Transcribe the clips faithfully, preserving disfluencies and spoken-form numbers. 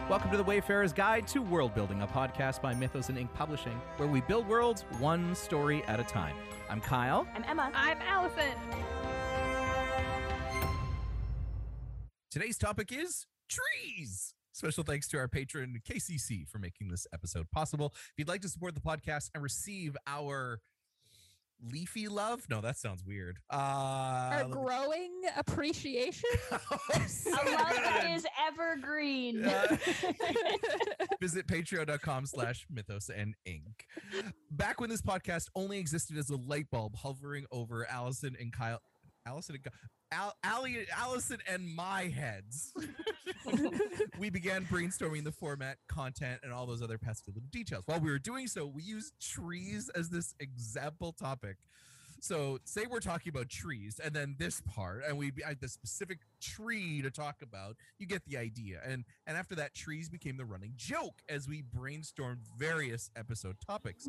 Welcome to the Wayfarer's Guide to World Building, a podcast by Mythos and Ink Publishing, where we build worlds one story at a time. I'm Kyle. I'm Emma. I'm Allison. Today's topic is trees. Special thanks to our patron, K C C, for making this episode possible. If you'd like to support the podcast and receive our leafy love, no, that sounds weird. Uh, Our growing appreciation. A love that is evergreen. Uh, visit patreon.com slash mythos and ink. Back when this podcast only existed as a light bulb hovering over Allison and Kyle, Allison and Kyle, Al, Ali, Allison and my heads, we began brainstorming the format, content, and all those other pesky little details. While we were doing so, we used trees as this example topic. So say we're talking about trees and then this part, and we had the specific tree to talk about, you get the idea. And and after that, trees became the running joke as we brainstormed various episode topics.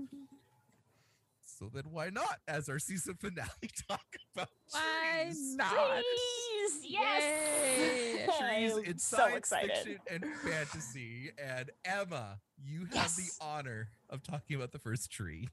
So then why not, as our season finale, talk about Why trees? not? Trees! Yes! Trees I'm in so science excited. fiction and fantasy. And Emma, you have Yes. the honor of talking about the first tree.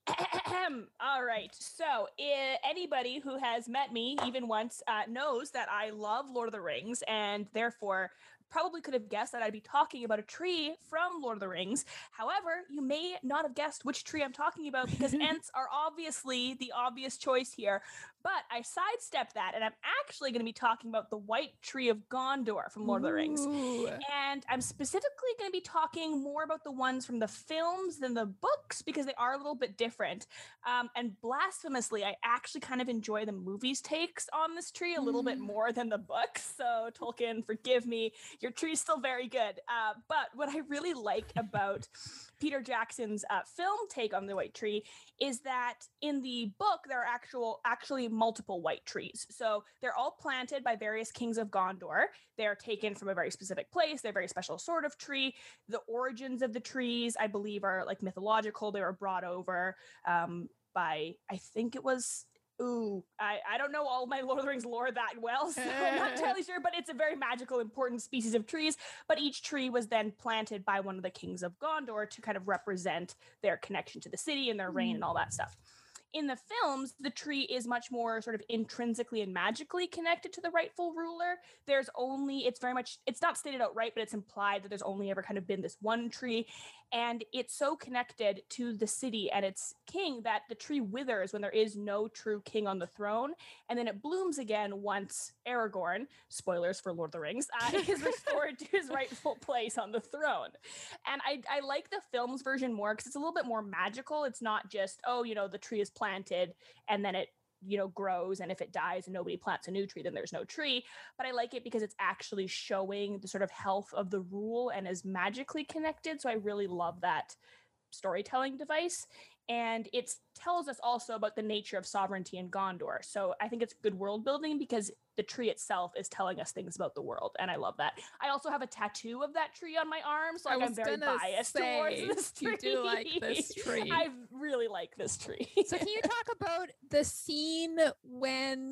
All right. So, uh, anybody who has met me even once uh, knows that I love Lord of the Rings, and therefore probably could have guessed that I'd be talking about a tree from Lord of the Rings. However, you may not have guessed which tree I'm talking about because Ents are obviously the obvious choice here. But I sidestepped that, and I'm actually going to be talking about the White Tree of Gondor from Lord of the Rings. Ooh. And I'm specifically going to be talking more about the ones from the films than the books because they are a little bit different. Um, and blasphemously, I actually kind of enjoy the movies' takes on this tree a little bit more than the books. So Tolkien, forgive me. Your tree's still very good. Uh, but what I really like about Peter Jackson's uh, film take on the White Tree is that in the book, there are actual, actually multiple white trees. So they're all planted by various kings of Gondor. They're taken from a very specific place. They're a very special sort of tree. The origins of the trees, I believe, are like mythological. They were brought over um, by, I think it was... Ooh, I, I don't know all my Lord of the Rings lore that well, so I'm not entirely sure, but it's a very magical, important species of trees. But each tree was then planted by one of the kings of Gondor to kind of represent their connection to the city and their reign and all that stuff. In the films, the tree is much more sort of intrinsically and magically connected to the rightful ruler. There's only, it's very much, it's not stated outright, but it's implied that there's only ever kind of been this one tree. And it's so connected to the city and its king that the tree withers when there is no true king on the throne. And then it blooms again once Aragorn, spoilers for Lord of the Rings, uh, is restored to his rightful place on the throne. And I, I like the films version more because it's a little bit more magical. It's not just, oh, you know, the tree is planted and then it, you know, grows, and if it dies and nobody plants a new tree, then there's no tree. But I like it because it's actually showing the sort of health of the rule and is magically connected. So I really love that storytelling device. And it tells us also about the nature of sovereignty in Gondor. So I think it's good world building because the tree itself is telling us things about the world. And I love that. I also have a tattoo of that tree on my arm. So like, I'm very biased say, towards this tree. You do like this tree. I really like this tree. So can you talk about the scene when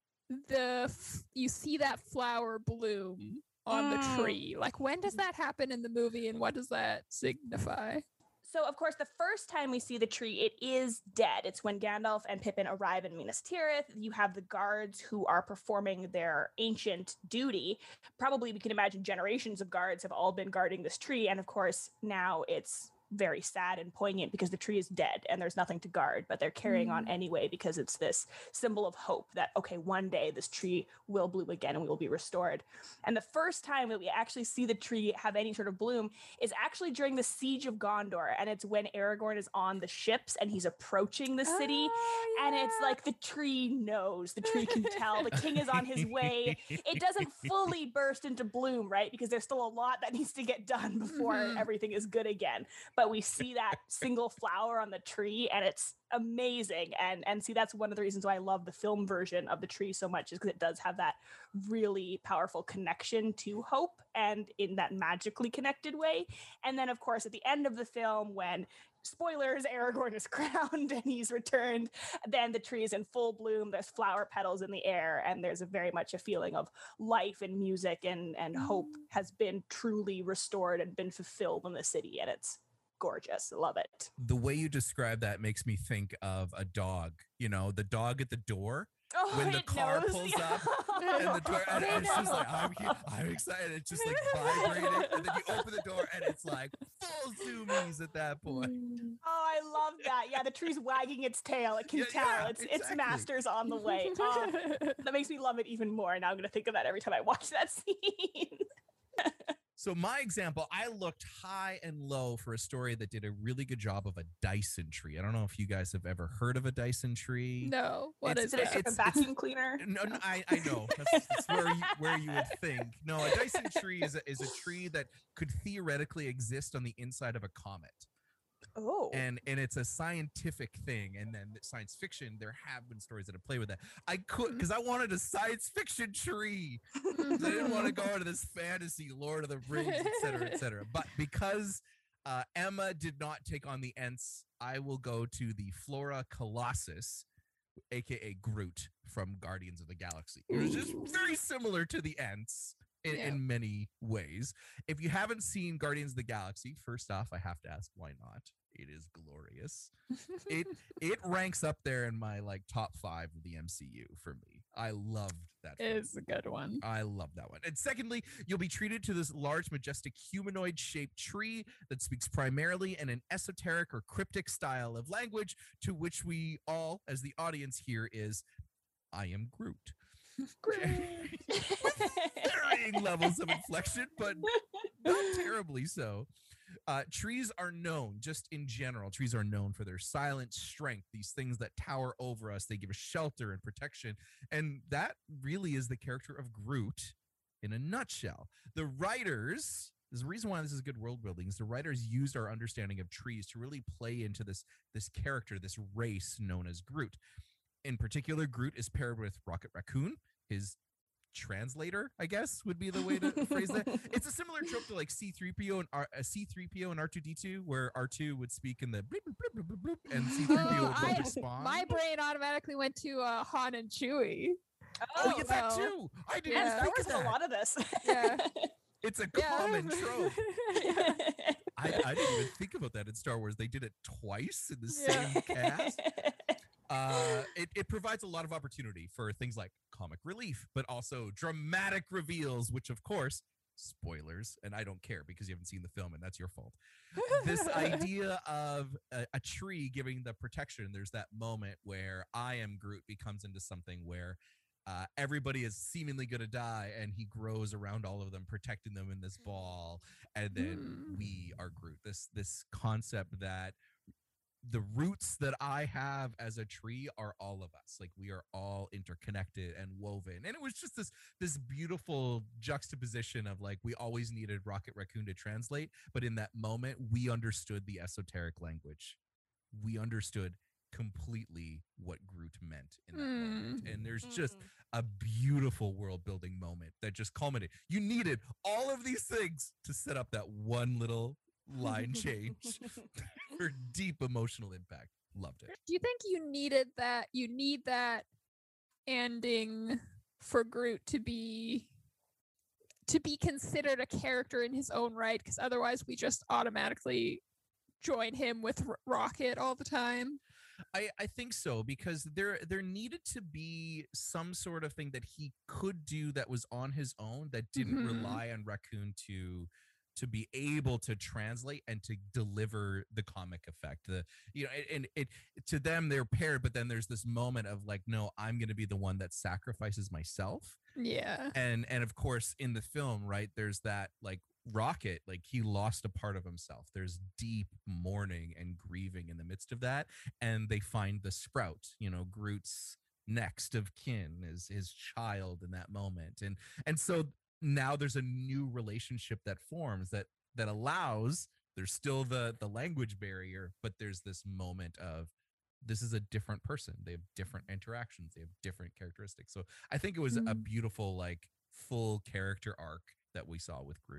the f- you see that flower bloom on Mm. the tree? Like, when does that happen in the movie and what does that signify? So, of course, the first time we see the tree, it is dead. It's when Gandalf and Pippin arrive in Minas Tirith. You have the guards who are performing their ancient duty. Probably we can imagine generations of guards have all been guarding this tree. And of course, now it's very sad and poignant because the tree is dead and there's nothing to guard, but they're carrying on anyway because it's this symbol of hope that, okay, one day this tree will bloom again and we will be restored. And the first time that we actually see the tree have any sort of bloom is actually during the Siege of Gondor. And it's when Aragorn is on the ships and he's approaching the city. Oh, And it's yeah. like the tree knows, the tree can tell, the king is on his way. It doesn't fully burst into bloom, right? Because there's still a lot that needs to get done before Mhm. everything is good again. But we see that single flower on the tree and it's amazing. And and see, that's one of the reasons why I love the film version of the tree so much, is because it does have that really powerful connection to hope and in that magically connected way. And then, of course, at the end of the film, when spoilers, Aragorn is crowned and he's returned. Then the tree is in full bloom. There's flower petals in the air, and there's a very much a feeling of life and music and, and hope has been truly restored and been fulfilled in the city. And it's gorgeous. I love it. The way you describe that makes me think of a dog, you know, the dog at the door. Oh, When the it car knows. pulls up and the door, and, and it's just like, I'm, I'm excited. It's just like vibrating. And then you open the door and it's like full zoomies at that point. Oh, I love that. Yeah, the tree's wagging its tail. It can Yeah, tell yeah, its its exactly. master's on the way. Oh, that makes me love it even more. Now I'm gonna think of that every time I watch that scene. So my example, I looked high and low for a story that did a really good job of a Dyson tree. I don't know if you guys have ever heard of a Dyson tree. No, what It's- is Is it that? a it's- vacuum cleaner? No, no, I, I know. That's, that's where you, where you would think. No, a Dyson tree is a, is a tree that could theoretically exist on the inside of a comet. Oh. and and it's a scientific thing, and then science fiction, there have been stories that have played with that. I could, because I wanted a science fiction tree. 'Cause I didn't want to go into this fantasy Lord of the Rings, et cetera, et cetera. But because uh, Emma did not take on the Ents, I will go to the Flora Colossus, aka Groot from Guardians of the Galaxy. It was just very similar to the Ents in, Yeah. in many ways. If you haven't seen Guardians of the Galaxy, first off, I have to ask, why not? It is glorious. It it ranks up there in my like top five of the M C U for me. I loved that. film. It's a good one. I love that one. And secondly, you'll be treated to this large, majestic, humanoid-shaped tree that speaks primarily in an esoteric or cryptic style of language, to which we all, as the audience here, is, I am Groot. Varying levels of inflection, but not terribly so. Uh, trees are known, just in general, trees are known for their silent strength, these things that tower over us. They give us shelter and protection. And that really is the character of Groot in a nutshell. The writers, there's a reason why this is good world building, is the writers used our understanding of trees to really play into this, this character, this race known as Groot. In particular, Groot is paired with Rocket Raccoon, his translator, I guess would be the way to phrase that. It's a similar trope to like C three P O and R- uh, C three P O and R two D two, where R two would speak in the bloop, bloop, bloop, bloop, bloop, and C three P O Oh, would I- respond. My brain automatically went to uh, Han and Chewie. oh, yeah, that wow. too. I didn't Yeah. Yeah, Star think Wars of has a that. lot of this. Yeah. It's a Yeah. common trope. I, I didn't even think about that in Star Wars. They did it twice in the Yeah. same cast. Uh, it, it provides a lot of opportunity for things like comic relief, but also dramatic reveals, which of course, spoilers, and I don't care because you haven't seen the film and that's your fault. This idea of a, a tree giving the protection, there's that moment where I am Groot becomes into something where uh, everybody is seemingly going to die, and he grows around all of them, protecting them in this ball, and then Hmm. we are Groot. This this concept that the roots that I have as a tree are all of us. Like, we are all interconnected and woven. And it was just this this beautiful juxtaposition of like, we always needed Rocket Raccoon to translate, but in that moment we understood the esoteric language. We understood completely what Groot meant in that moment. And there's just Mm. a beautiful world building moment that just culminated. You needed all of these things to set up that one little line change for deep emotional impact. Loved it. Do you think you needed that? You need that ending for Groot to be to be considered a character in his own right, because otherwise we just automatically join him with R- Rocket all the time. I, I think so, because there there needed to be some sort of thing that he could do that was on his own, that didn't Mhm. rely on Raccoon to to be able to translate and to deliver the comic effect. The you know, and it, it to them they're paired, but then there's this moment of like, no, I'm going to be the one that sacrifices myself. Yeah. And and of course in the film, right, there's that like Rocket, like he lost a part of himself. There's deep mourning and grieving in the midst of that, and they find the sprout, you know, Groot's next of kin is his child in that moment. And and so now there's a new relationship that forms that that allows, there's still the the language barrier, but there's this moment of, this is a different person. They have different interactions. They have different characteristics. So I think it was a Mm. beautiful, like, full character arc that we saw with Groot.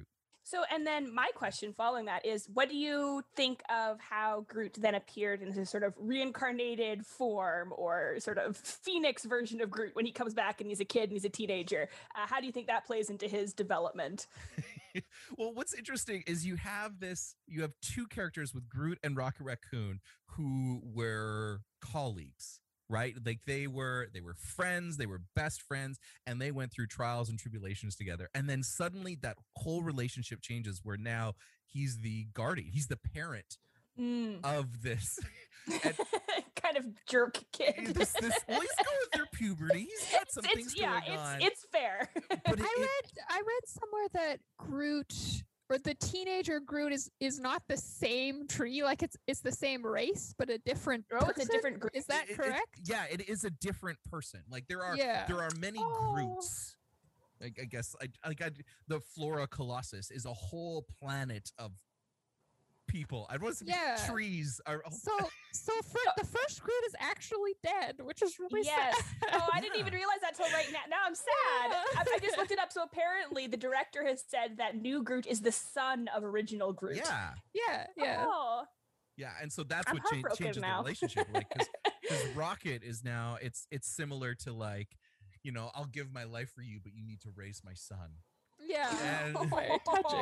So, and then my question following that is, what do you think of how Groot then appeared in his sort of reincarnated form or sort of phoenix version of Groot when he comes back and he's a kid and he's a teenager? Uh, how do you think that plays into his development? Well, what's interesting is you have this, you have two characters with Groot and Rocket Raccoon who were colleagues, right? Like they were, they were friends, they were best friends, and they went through trials and tribulations together. And then suddenly that whole relationship changes where now he's the guardian, he's the parent Mm. of this. And kind of jerk kid. this, this, well, he's going through puberty. He's got some it's, things yeah, going it's, on. it's fair. But it, I it- read I read somewhere that Groot or the teenager Groot is is not the same tree. Like it's it's the same race, but a different. Oh, it's a person? different Groot. Is that it- it- correct? yeah, it is a different person. Like there are Yeah. there are many Oh. Groots. Like I guess I, like I, the Flora Colossus is a whole planet of people. I want to say Yeah. trees are. Oh, So so for, the first Groot is actually dead, which is really Yes. sad. Oh, I didn't even realize that till right now. Now I'm sad. I, I just looked it up. So apparently, the director has said that new Groot is the son of original Groot. yeah, yeah, yeah. Oh, yeah, and so that's I'm what cha- heartbroken changes now. the relationship. Like because Rocket is now it's it's similar to like, you know, I'll give my life for you, but you need to raise my son. Yeah. And- Very touching.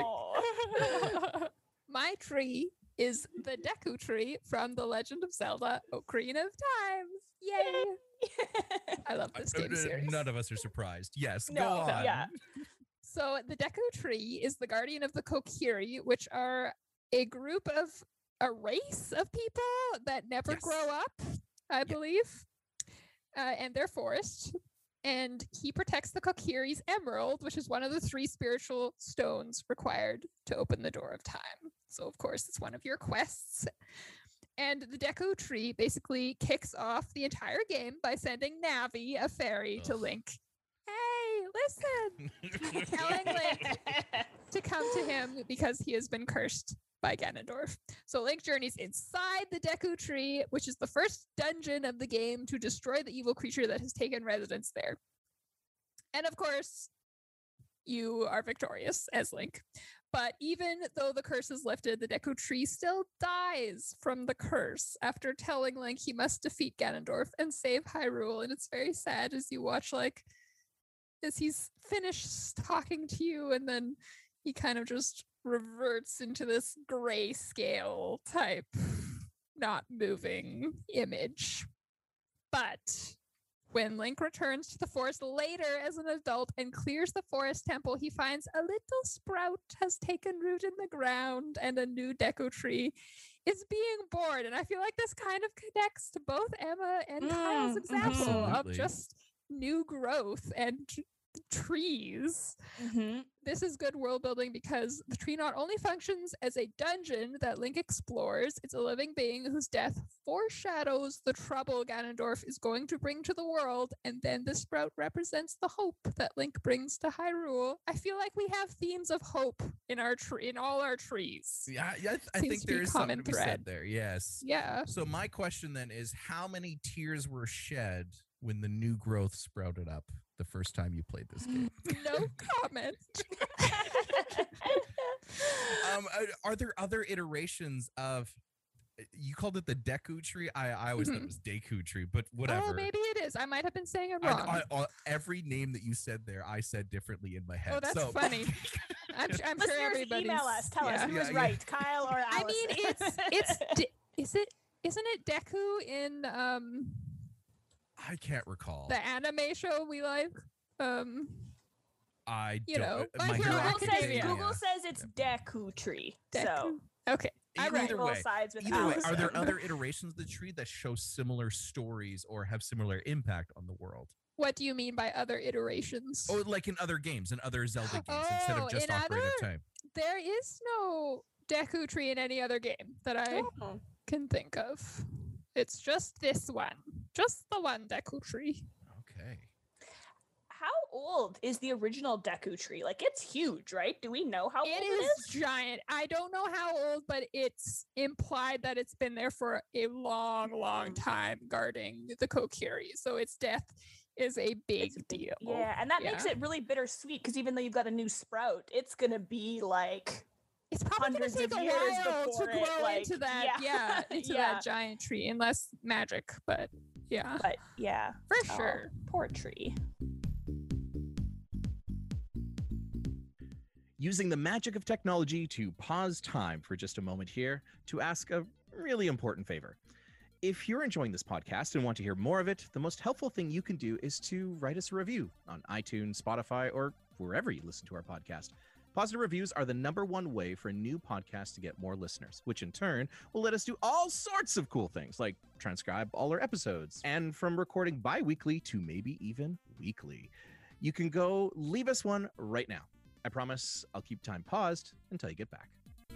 Oh. My tree is the Deku tree from The Legend of Zelda: Ocarina of Time. Yay! I love this Uh, game uh, series. None of us are surprised. Yes, No, go no, on. yeah. So the Deku tree is the guardian of the Kokiri, which are a group of a race of people that never Yes. grow up, I believe, uh, and their forest. And he protects the Kokiri's emerald, which is one of the three spiritual stones required to open the door of time. So, of course, it's one of your quests. And the Deku tree basically kicks off the entire game by sending Navi, a fairy, to Ugh. Link. Hey, listen! Telling Link to come to him because he has been cursed by Ganondorf. So Link journeys inside the Deku tree, which is the first dungeon of the game, to destroy the evil creature that has taken residence there. And of course, you are victorious as Link. But even though the curse is lifted, the Deku tree still dies from the curse after telling Link he must defeat Ganondorf and save Hyrule. And it's very sad as you watch, like, as he's finished talking to you, and then he kind of just reverts into this grayscale type, not moving image. But when Link returns to the forest later as an adult and clears the forest temple, he finds a little sprout has taken root in the ground and a new Deku tree is being born. And I feel like this kind of connects to both Emma and Kyle's Mm, example of Absolutely. just new growth and t- trees. Mhm. This is good world building because the tree not only functions as a dungeon that Link explores, it's a living being whose death foreshadows the trouble Ganondorf is going to bring to the world, and then the sprout represents the hope that Link brings to Hyrule. I feel like we have themes of hope in our tree, in all our trees. Yeah, yeah, I, th- I Seems think to be there is common something to be thread. said there. Yes. Yeah. So my question then is, how many tears were shed when the new growth sprouted up the first time you played this game? No comment. um, uh, are there other iterations of? You called it the Deku tree. I, I always thought it Mhm. was Deku tree, but whatever. Oh, maybe it is. I might have been saying it I- wrong. I- I- every name that you said there, I said differently in my head. Oh, that's so, funny. I'm, su- I'm sure Listeners, everybody's. email us. Tell us yeah. who Yeah, was yeah. right, Kyle or Alice. I mean, it's it's de- is it isn't it Deku in um I can't recall. the anime show we like? Um, I you don't. know, uh, My My Hero Hero Google says Academia. Google says it's Deku tree. So Deku. Okay, I Either read full way, sides with Either way, Alice. are there other iterations of the tree that show similar stories or have similar impact on the world? What do you mean by other iterations? Or like in other games, in other Zelda games, instead Oh, of just in Ocarina other- of Time. There is no Deku tree in any other game that I Oh. can think of. It's just this one, just the one Deku tree. Okay. How old is the original Deku tree? Like, it's huge, right? Do we know how It old is it is? giant. I don't know how old, but it's implied that it's been there for a long, long Mm. time guarding the Kokiri. So its death is a big It's a big- deal. Yeah, and that makes Yeah. it really bittersweet because even though you've got a new sprout, it's gonna be like It's probably going hundreds to take of a years while to before grow it, like, into that, yeah. yeah, into Yeah. that giant tree, unless magic, but yeah, but yeah, for oh, sure. poor tree. Using the magic of technology to pause time for just a moment here to ask a really important favor. If you're enjoying this podcast and want to hear more of it, the most helpful thing you can do is to write us a review on iTunes, Spotify, or wherever you listen to our podcast. Positive reviews are the number one way for a new podcast to get more listeners, which in turn will let us do all sorts of cool things, like transcribe all our episodes, and from recording bi-weekly to maybe even weekly. You can go leave us one right now. I promise I'll keep time paused until you get back.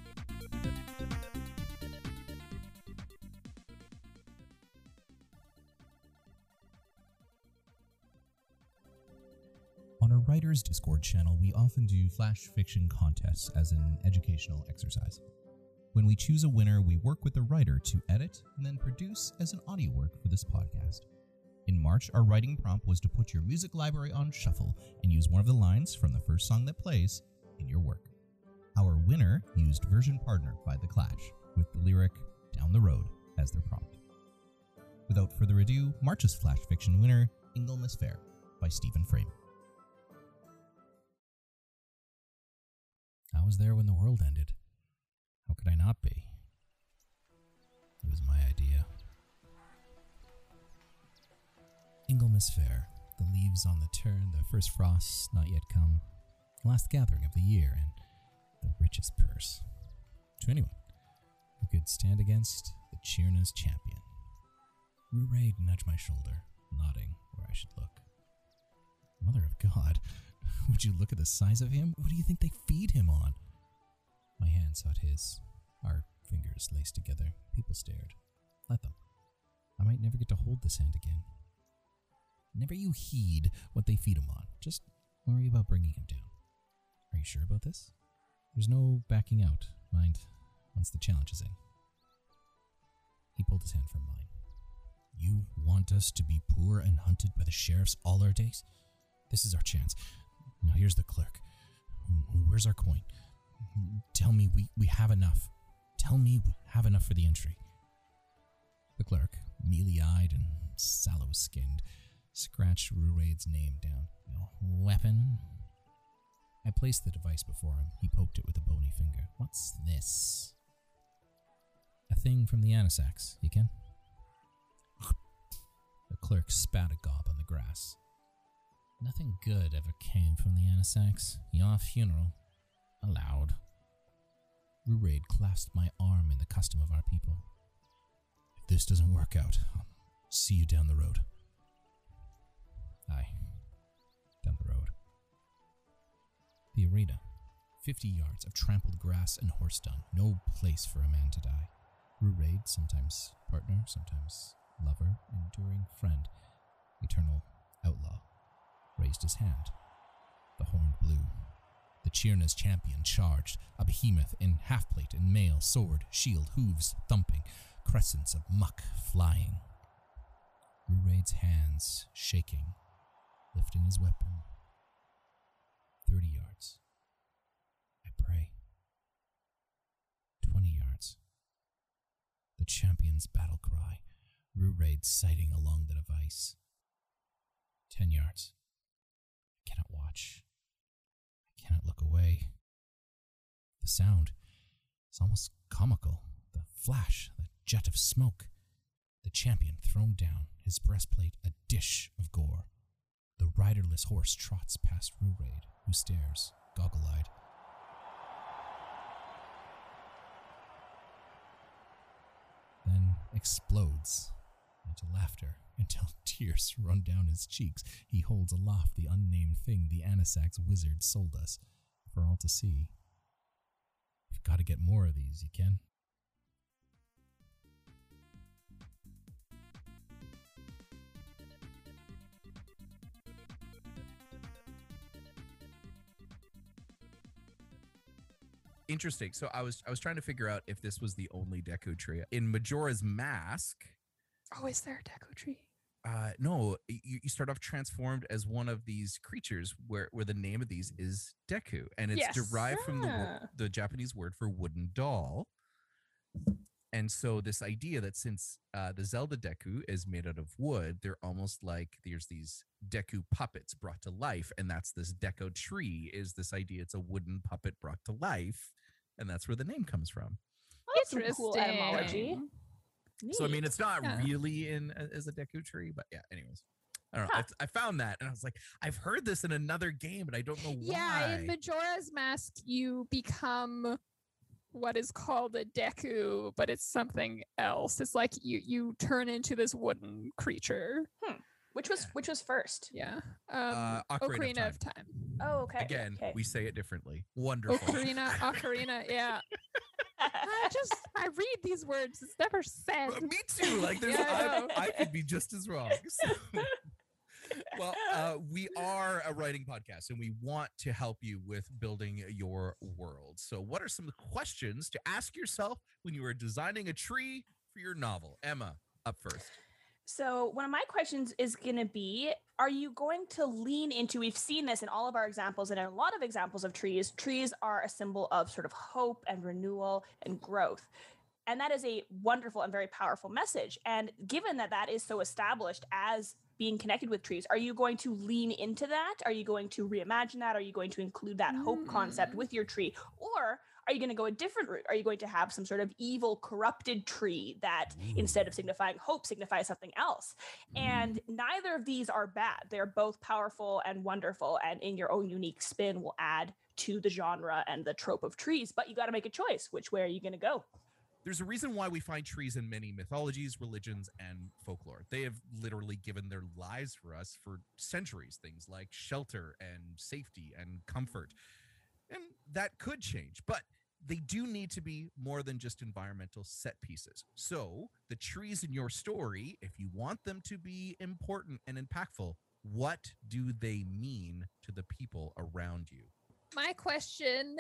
On our Writers Discord channel, we often do flash fiction contests as an educational exercise. When we choose a winner, we work with the writer to edit and then produce as an audio work for this podcast. In March, our writing prompt was to put your music library on shuffle and use one of the lines from the first song that plays in your work. Our winner used Version Partner by The Clash, with the lyric Down the Road as their prompt. Without further ado, March's flash fiction winner, Inglemas Fair by Stephen Frame. I was there when the world ended. How could I not be? It was my idea. Inglemas Fair, the leaves on the turn, the first frosts not yet come, the last gathering of the year, and the richest purse. To anyone who could stand against the Cheerna's champion. Ruraid nudged my shoulder, nodding where I should look. Mother of God, would you look at the size of him? What do you think they feed him on? My hand sought his, our fingers laced together. People stared. Let them. I might never get to hold this hand again. Never you heed what they feed him on. Just worry about bringing him down. Are you sure about this? There's no backing out, mind, once the challenge is in. He pulled his hand from mine. You want us to be poor and hunted by the sheriffs all our days? This is our chance. Now here's the clerk. Where's our coin? Tell me we, we have enough. Tell me we have enough for the entry. The clerk, mealy-eyed and sallow-skinned, scratched Ruraid's name down. Weapon? I placed the device before him. He poked it with a bony finger. What's this? A thing from the Anisax, you can? The clerk spat a gob on the grass. Nothing good ever came from the Anisax. Your funeral. Aloud. Ruraid clasped my arm in the custom of our people. If this doesn't work out, I'll see you down the road. Aye. Down the road. The arena. Fifty yards of trampled grass and horse dung. No place for a man to die. Ruraid, sometimes partner, sometimes lover, enduring friend, eternal outlaw, raised his hand. The horn blew. The Cheerna's champion charged, a behemoth in half-plate and mail, sword, shield, hooves thumping, crescents of muck flying. Ruraid's hands shaking, lifting his weapon. Thirty yards. I pray. Twenty yards. The champion's battle cry, Ruraid sighting along the device. Ten yards. I cannot watch. I cannot look away. The sound is almost comical. The flash, the jet of smoke. The champion thrown down, his breastplate a dish of gore. The riderless horse trots past Ruraid, who stares, goggle-eyed. Then explodes into laughter, until tears run down his cheeks. He holds aloft the unnamed thing the Anisax wizard sold us, for all to see. You've got to get more of these, you can. Interesting. So I was I was trying to figure out if this was the only Deku tree in Majora's Mask. Oh, is there a Deku tree? Uh, no, you, you start off transformed as one of these creatures where, where the name of these is Deku. And it's Yes. derived from the, wo- Ah. the Japanese word for wooden doll. And so this idea that since uh, the Zelda Deku is made out of wood, they're almost like there's these Deku puppets brought to life. And that's this Deku tree is this idea. It's a wooden puppet brought to life. And that's where the name comes from. Well, that's some cool etymology. Interesting. So, I mean, Neat. it's not Yeah. really in a- as a Deku tree, but yeah, anyways. I don't know. Huh. I, I found that and I was like, I've heard this in another game, but I don't know Yeah, why. in Majora's Mask, you become what is called a Deku, but it's something else. It's like you you turn into this wooden creature. which was which was first? Yeah. Um, Uh, Ocarina, Ocarina of Time. of Time. Oh, okay. Again, okay. we say it differently. Wonderful. Ocarina, Ocarina, yeah. I just I read these words. It's never said. Uh, Me too. Like, there's, Yeah, I I, know. I could be just as wrong. So- well, uh, we are a writing podcast, and we want to help you with building your world. So, what are some of the questions to ask yourself when you are designing a tree for your novel? Emma, up first. So one of my questions is going to be, are you going to lean into, we've seen this in all of our examples and in a lot of examples of trees, trees are a symbol of sort of hope and renewal and growth. And that is a wonderful and very powerful message. And given that that is so established as being connected with trees, are you going to lean into that? Are you going to reimagine that? Are you going to include that hope concept Mm. with your tree? Or are you going to go a different route? Are you going to have some sort of evil, corrupted tree that instead of signifying hope signifies something else? And neither of these are bad. They're both powerful and wonderful, and in your own unique spin will add to the genre and the trope of trees. But you got to make a choice. Which way are you going to go? There's a reason why we find trees in many mythologies, religions, and folklore. They have literally given their lives for us for centuries, things like shelter and safety and comfort. And that could change, but they do need to be more than just environmental set pieces. So the trees in your story, if you want them to be important and impactful, what do they mean to the people around you? My question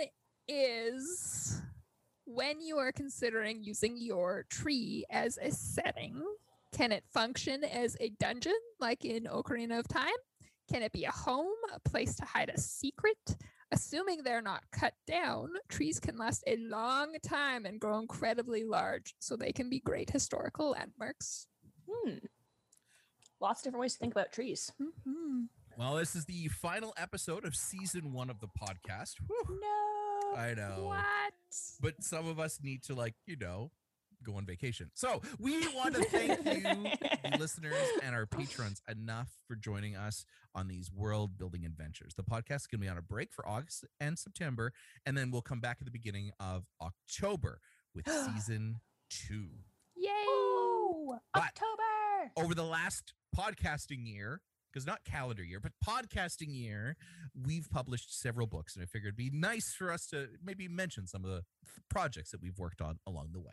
is, when you are considering using your tree as a setting, can it function as a dungeon like in Ocarina of Time? Can it be a home, a place to hide a secret? Assuming they're not cut down, trees can last a long time and grow incredibly large, so they can be great historical landmarks. Hmm. Lots of different ways to think about trees. Mhm. Well, this is the final episode of season one of the podcast. Whew, No. I know. What? But some of us need to, like, you know, go on vacation. So we want to thank you, the listeners and our patrons, enough for joining us on these world building adventures. The podcast is going to be on a break for August and September, and then we'll come back at the beginning of October with season two. Yay! Ooh, But- October. Over the last podcasting year, because not calendar year, but podcasting year, we've published several books, and I figured it'd be nice for us to maybe mention some of the projects that we've worked on along the way.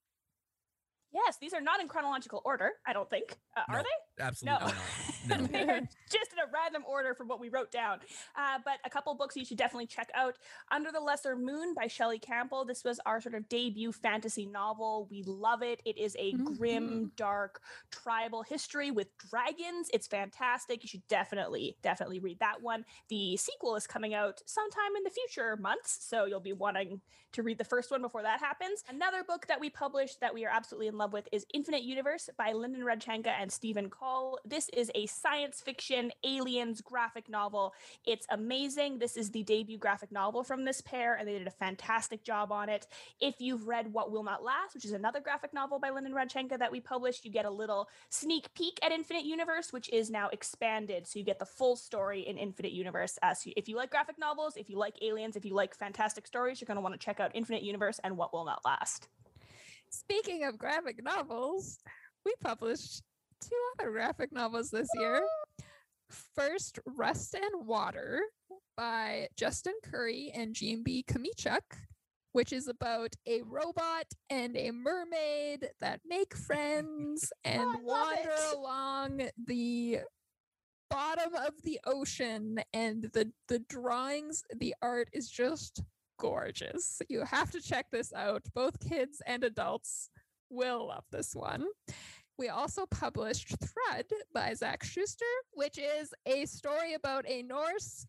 Yes, these are not in chronological order, I don't think. Uh, No. Are they? Absolutely No. not. No. They're just in a random order from what we wrote down. Uh, but a couple books you should definitely check out. Under the Lesser Moon by Shelley Campbell. This was our sort of debut fantasy novel. We love it. It is a grim, dark, tribal history with dragons. It's fantastic. You should definitely, definitely read that one. The sequel is coming out sometime in the future months, so you'll be wanting to read the first one before that happens. Another book that we published that we are absolutely in love with is Infinite Universe by Lyndon Redchenka and Stephen Call. This is a science fiction aliens graphic novel. It's amazing. This is the debut graphic novel from this pair, and they did a fantastic job on it. If you've read What Will Not Last, which is another graphic novel by Lyndon Redchenka that we published, you get a little sneak peek at Infinite Universe, which is now expanded. So you get the full story in Infinite Universe. Uh, so if you like graphic novels, if you like aliens, if you like fantastic stories, you're going to want to check out Infinite Universe and What Will Not Last. Speaking of graphic novels, we published two other graphic novels this year. First, Rust and Water by Justin Curry and Jean B. Kamichuk, which is about a robot and a mermaid that make friends and Oh, I love wander it. along the bottom of the ocean, and the the drawings, the art is just gorgeous. You have to check this out. Both kids and adults will love this one. We also published Thrud by Zach Schuster, which is a story about a Norse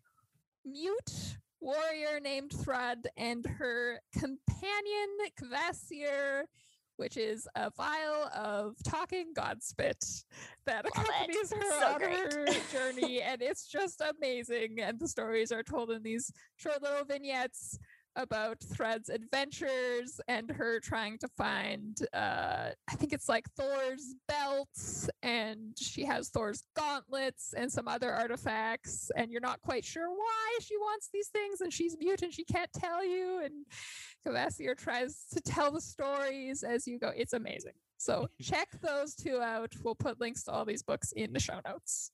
mute warrior named Thrud and her companion Kvasir, which is a vial of talking god spit that Love accompanies it. her So on great. her journey. And it's just amazing. And the stories are told in these short little vignettes about Thrud's adventures and her trying to find, uh, I think it's like Thor's belts, and she has Thor's gauntlets and some other artifacts, and you're not quite sure why she wants these things, and she's mute and she can't tell you, and Kvasir tries to tell the stories as you go. It's amazing. So check those two out. We'll put links to all these books in the show notes.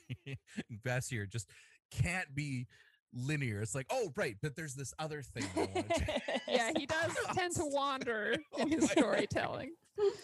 Vassier just can't be linear. It's like, oh, right, but there's this other thing I want to check. Yeah, he does tend to wander Oh in his my storytelling.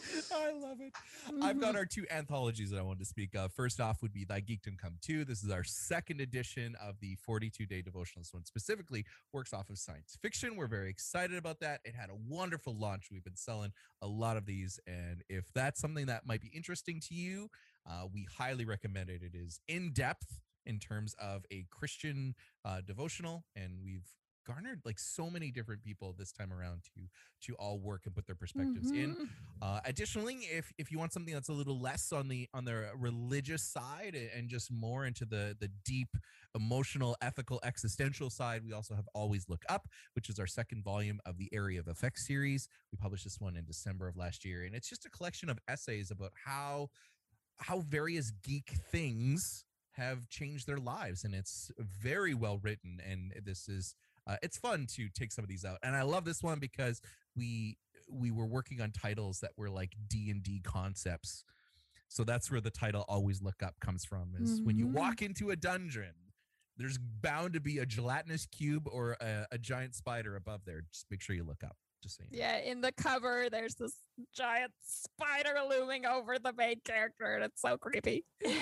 I love it. I've got Mhm. our two anthologies that I wanted to speak of. First off would be Thy Geekdom Come two. This is our second edition of the forty-two day devotional. This one specifically works off of science fiction. We're very excited about that. It had a wonderful launch. We've been selling a lot of these, and if that's something that might be interesting to you, uh, we highly recommend it. It is in depth in terms of a Christian uh, devotional, and we've garnered like so many different people this time around to to all work and put their perspectives in. Mhm. Uh, additionally, if if you want something that's a little less on the on the religious side a- and just more into the the deep emotional, ethical, existential side, we also have Always Look Up, which is our second volume of the Area of Effects series. We published this one in December of last year, and it's just a collection of essays about how how various geek things have changed their lives, and it's very well written. And this is uh, it's fun to take some of these out, and I love this one because we we were working on titles that were like D and D concepts, so that's where the title Always Look Up comes from. Is when you Mhm. walk into a dungeon, there's bound to be a gelatinous cube or a, a giant spider above there. Just make sure you look up. Just saying. Yeah, in the cover, there's this giant spider looming over the main character, and it's so creepy.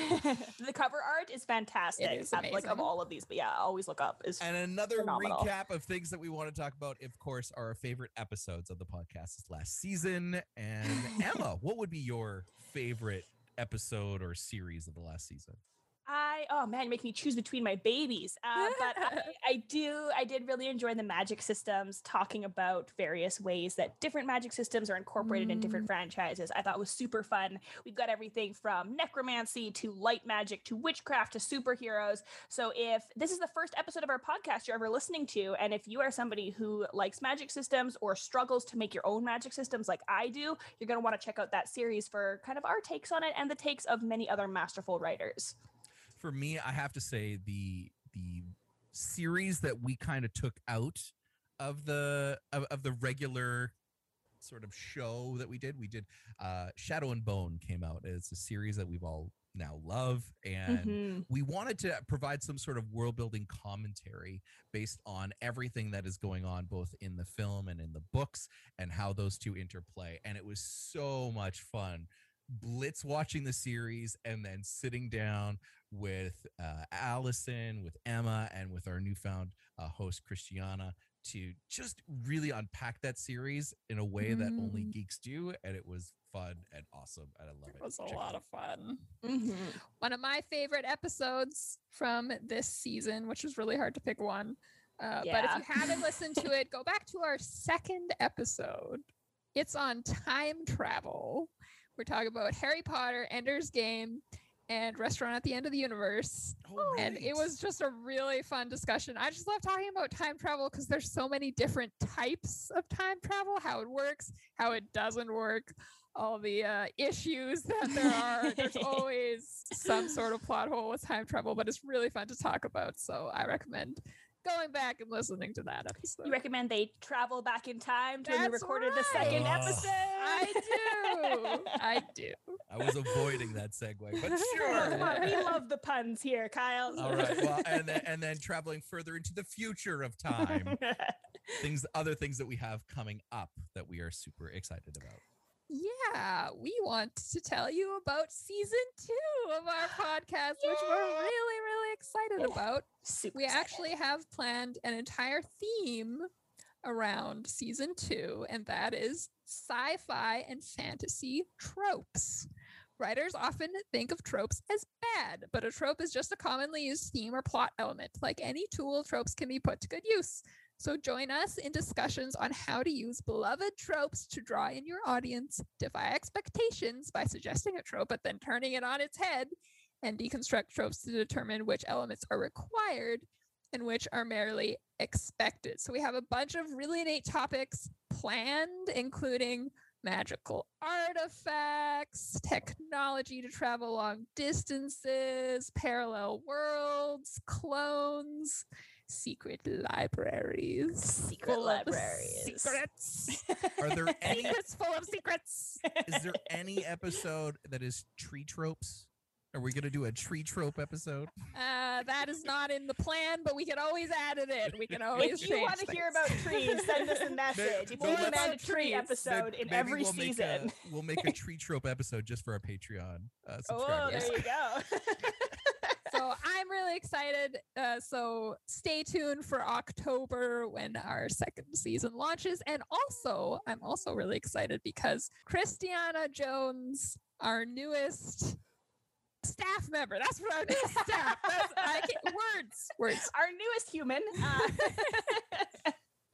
The cover art is fantastic. It is uh, like of amazing. all of these, but yeah, Always Look Up is And another phenomenal. recap of things that we want to talk about, of course, are our favorite episodes of the podcast this last season. And Emma, what would be your favorite episode or series of the last season? I oh man, you make me choose between my babies. Uh, but I, I do I did really enjoy the magic systems, talking about various ways that different magic systems are incorporated in different franchises. I thought it was super fun. We've got everything from necromancy to light magic to witchcraft to superheroes. So if this is the first episode of our podcast you're ever listening to, and if you are somebody who likes magic systems or struggles to make your own magic systems like I do, you're going to want to check out that series for kind of our takes on it and the takes of many other masterful writers. For me, I have to say the the series that we kind of took out of the of, of the regular sort of show that we did. We did uh, Shadow and Bone came out. It's a series that we've all now love, and Mhm. we wanted to provide some sort of world building commentary based on everything that is going on both in the film and in the books and how those two interplay. And it was so much fun blitz watching the series and then sitting down with uh, Allison, with Emma, and with our newfound uh, host Christiana to just really unpack that series in a way that only Mm. geeks do. And it was fun and awesome, and I love it. It was a Check it lot out. of fun. Mhm. One of my favorite episodes from this season, which was really hard to pick one. Uh, But Yeah. if you haven't listened to it, go back to our second episode. It's on time travel. We're talking about Harry Potter, Ender's Game, and Restaurant at the End of the Universe. Oh, And it right. was just a really fun discussion. I just love talking about time travel because there's so many different types of time travel, how it works, how it doesn't work, all the uh, issues that there are. There's always some sort of plot hole with time travel, but it's really fun to talk about. So I recommend going back and listening to that episode. You recommend they travel back in time to when we That's recorded the second right. episode? I do. I do. I was avoiding that segue, but Come sure. on, we love the puns here, Kyle. All right. Well, and then, and then traveling further into the future of time, things, other things that we have coming up that we are super excited about. Yeah, we want to tell you about season two of our podcast, which we're really, really excited Yeah. about. Super We excited. actually have planned an entire theme around season two, and that is sci-fi and fantasy tropes. Writers often think of tropes as bad, but a trope is just a commonly used theme or plot element. Like any tool, tropes can be put to good use. So join us in discussions on how to use beloved tropes to draw in your audience, defy expectations by suggesting a trope, but then turning it on its head, and deconstruct tropes to determine which elements are required and which are merely expected. So we have a bunch of really neat topics planned, including magical artifacts, technology to travel long distances, parallel worlds, clones, secret libraries, Secret full of libraries. secrets, Are there any? secrets full of secrets. Is there any episode that is tree tropes? Are we gonna do a tree trope episode? Uh, that is not in the plan, but we can always add it in. We can always If you want to change hear things. about trees, send us a message. If no, you let's- demand a tree trees. episode May- in maybe every we'll make season. a, we'll make a tree trope episode just for our Patreon uh, Oh, subscribers. there you go. So I'm really excited. Uh, so stay tuned for October when our second season launches. And also, I'm also really excited because Christiana Jones, our newest staff member, that's what our new staff. That's, I can't, words, words. Our newest human. Uh,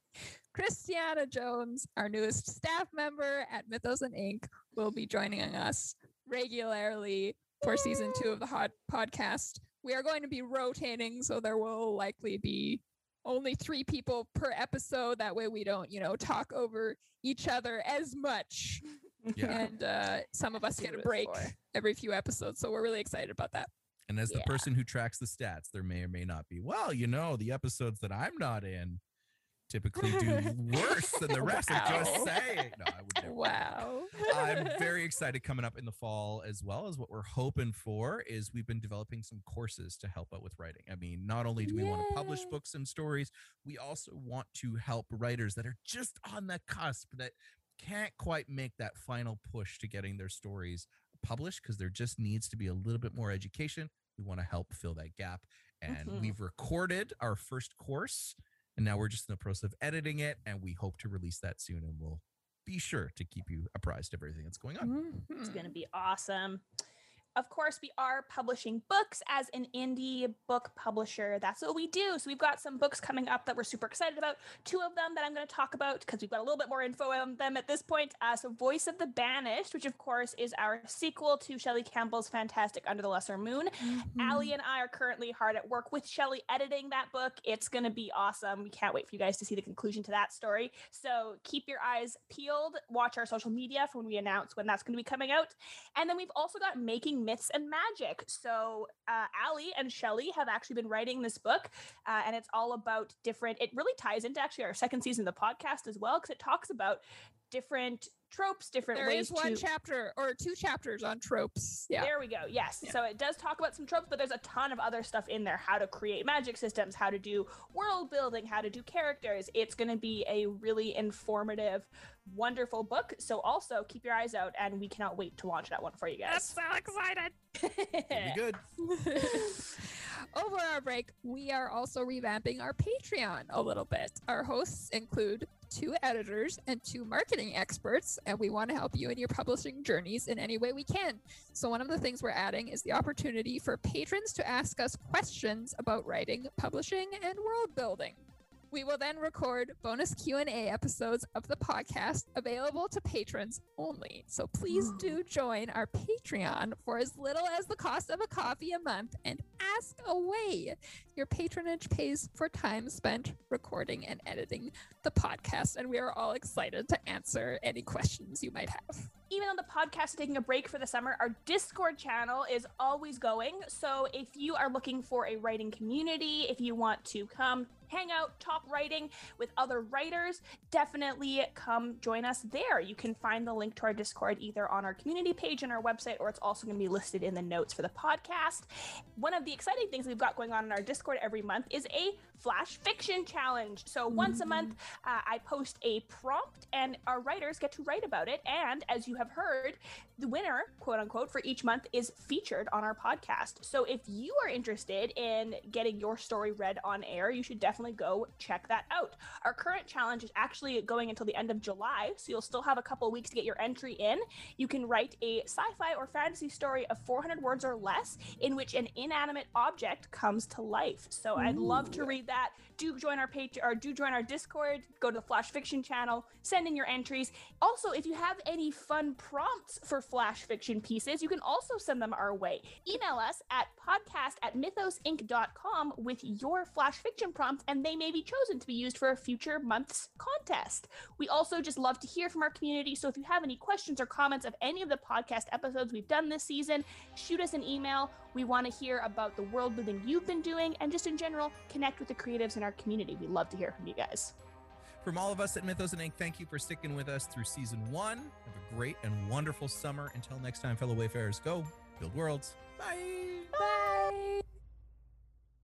Christiana Jones, our newest staff member at Mythos and Ink, will be joining us regularly for season two of the hot podcast. We are going to be rotating, so there will likely be only three people per episode. That way we don't, you know, talk over each other as much. Yeah. And uh, some of us See get a what it's break for. every few episodes. So we're really excited about that. And as the Yeah. person who tracks the stats, there may or may not be. Well, you know, the episodes that I'm not in typically do worse than the rest. I'm just Wow. saying. No, I would never. Wow. I'm very excited coming up in the fall as well. As what we're hoping for is we've been developing some courses to help out with writing. I mean, not only do we want to publish Yay. books and stories, we also want to help writers that are just on the cusp that can't quite make that final push to getting their stories published because there just needs to be a little bit more education. We want to help fill that gap. And Mhm. we've recorded our first course, and now we're just in the process of editing it, and we hope to release that soon, and we'll be sure to keep you apprised of everything that's going on. It's Mhm. going to be awesome. Of course, we are publishing books as an indie book publisher. That's what we do. So we've got some books coming up that we're super excited about. Two of them that I'm going to talk about because we've got a little bit more info on them at this point. Uh, so Voice of the Banished, which of course is our sequel to Shelley Campbell's fantastic Under the Lesser Moon. Mhm. Allie and I are currently hard at work with Shelley editing that book. It's going to be awesome. We can't wait for you guys to see the conclusion to that story. So keep your eyes peeled. Watch our social media for when we announce when that's going to be coming out. And then we've also got Making Myths and Magic. So uh, Allie and Shelley have actually been writing this book, uh, and it's all about different, it really ties into actually our second season of the podcast as well, because it talks about different tropes, different There ways is one to... chapter or two chapters on tropes. Yeah. There we go. Yes. Yeah. So it does talk about some tropes, but there's a ton of other stuff in there. How to create magic systems, how to do world building, how to do characters. It's going to be a really informative, wonderful book. So also keep your eyes out, and we cannot wait to launch that one for you guys. so excited. It'll be good. Over our break, we are also revamping our Patreon a little bit. Our hosts include two editors and two marketing experts, and we want to help you in your publishing journeys in any way we can. So one of the things we're adding is the opportunity for patrons to ask us questions about writing, publishing, and world building. We will then record bonus Q and A episodes of the podcast available to patrons only. So please do join our Patreon for as little as the cost of a coffee a month and ask away. Your patronage pays for time spent recording and editing the podcast, and we are all excited to answer any questions you might have. Even though the podcast is taking a break for the summer, our Discord channel is always going. So if you are looking for a writing community, if you want to come hang out, talk writing with other writers, definitely come join us there. You can find the link to our Discord either on our community page on our website, or it's also going to be listed in the notes for the podcast. One of the exciting things we've got going on in our Discord every month is a flash fiction challenge. So once a month, uh, I post a prompt and our writers get to write about it. And as you have heard, the winner, quote unquote, for each month is featured on our podcast. So if you are interested in getting your story read on air, you should definitely definitely go check that out. Our current challenge is actually going until the end of July, so you'll still have a couple of weeks to get your entry in. You can write a sci-fi or fantasy story of four hundred words or less in which an inanimate object comes to life. So I'd love to read that. Do join our page or do join our Discord, go to the Flash Fiction channel, send in your entries. Also, if you have any fun prompts for Flash Fiction pieces, you can also send them our way. Email us at podcast at mythos inc dot com with your Flash Fiction prompts, and they may be chosen to be used for a future month's contest. We also just love to hear from our community, so if you have any questions or comments of any of the podcast episodes we've done this season, shoot us an email. We want to hear about the world building you've been doing, and just in general, connect with the creatives in our community. We'd love to hear from you guys. From all of us at Mythos and Ink, thank you for sticking with us through season one. Have a great and wonderful summer. Until next time, fellow Wayfarers, go build worlds. Bye.